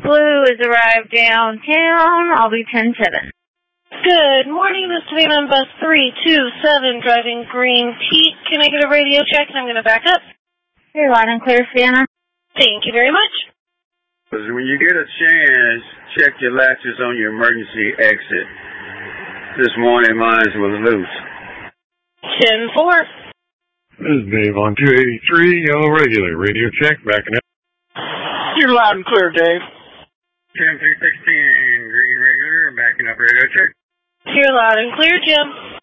Blue has arrived downtown. I'll be 10-7. Good morning, this is Savannah on bus 327, driving Green Peak. Can I get a radio check? And I'm going to back up. You're loud and clear, Savannah. Thank you very much. When you get a chance, check your latches on your emergency exit. This morning, mine was loose. 10-4. This is Dave on 283, yellow regular. Radio check, backing up. You're loud and clear, Dave. 10-316, green regular, backing up radio check. You're loud and clear, Jim.